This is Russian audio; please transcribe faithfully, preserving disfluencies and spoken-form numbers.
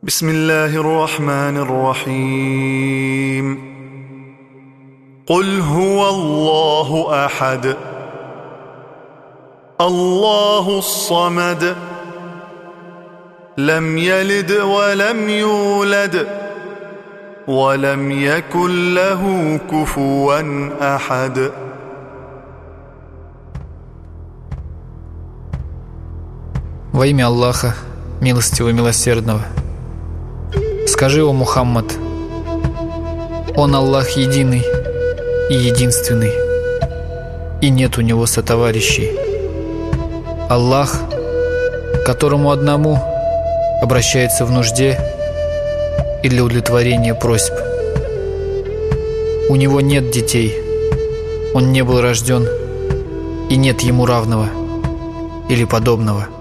بسم الله الرحمن الرحيم قل هو الله أحد الله الصمد لم يلد ولم يولد ولم يكن له كفوا أحد. Во имя Аллаха, милостивого и милосердного. Скажи, о Мухаммад, Он Аллах единый и единственный, и нет у Него сотоварищей. Аллах, которому одному обращается в нужде и для удовлетворения просьб. У Него нет детей, Он не был рожден, и нет Ему равного или подобного.